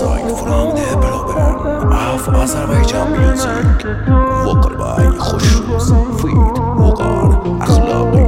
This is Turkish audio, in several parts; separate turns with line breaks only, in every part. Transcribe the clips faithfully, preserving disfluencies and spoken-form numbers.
aside from the problem of Azerbaijan music. Vocal by Khoshroz, feat Vocal Akhlaqi.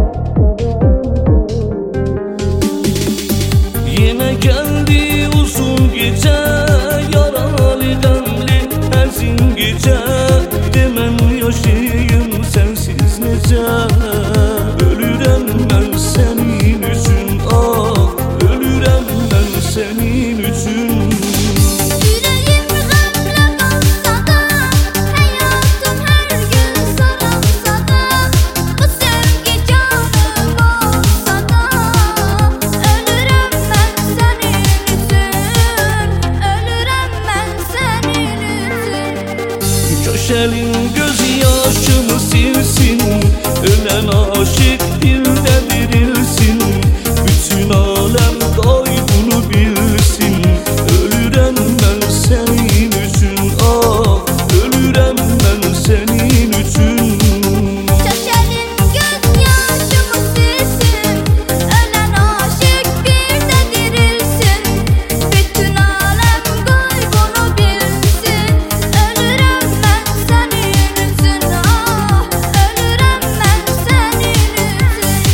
Yine geldi uzun gece, yaralı gamli hazin gece. Demem yaşayayım sensiz nece. Ölürem ben senin için, ah ölürem ben senin için.
Yüreğim gamle kalsa da, hayatım her gün sarılsa da, bu sevgi canım olsa da, ölürem ben senin için, ölürem ben senin için.
Köşelin gözyaşımı silsin, ölen aşık dilde dirilsin. Bütün alem day bunu bilsin. Ölürem ben senin için, ah ölürem ben senin için.
Köşelin gözyaşımı silsin, ölen aşık bir de dirilsin. Bütün alem kaybını bilsin. Ölürem ben senin için, ah ölürem ben senin için.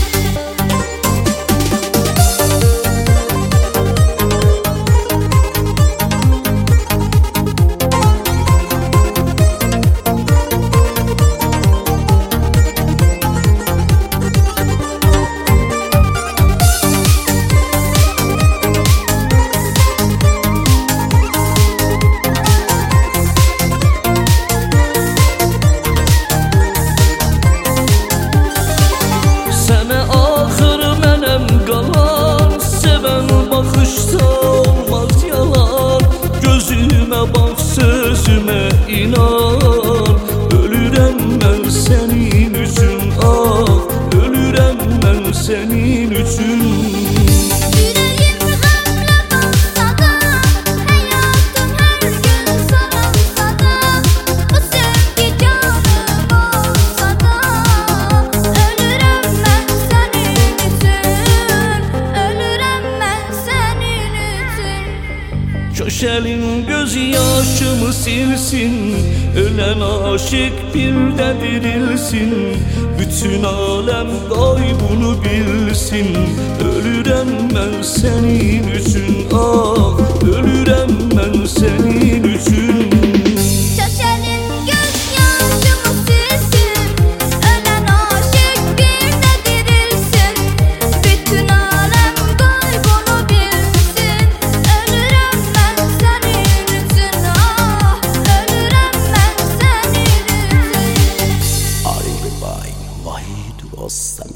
Sənə axır mənəm qalan, sevən baxışda olmaz yalan. Gözümə bax, sözümə inan. Ölürəm mən sənin üçün, ah ölürəm mən sənin üçün.
Yüreğim gamle kalsa da, hayatım her gün sarılsa da, bu sevgi canım olsa da, ölürem ben senin için, ölürem ben senin için.
Köşelin gözyaşımı silsin, ölen aşık bir de dirilsin. Bütün alem day bunu bilsin. Ölürem ben senin için, ah ölürem ben senin için.
Köşelin gözyaşımı silsin, ölen aşık bir de dirilsin. Bütün alem kaybını bilsin. Ölürem ben senin için, ah ölürem ben senin için.
Arif by Vahid Ossan.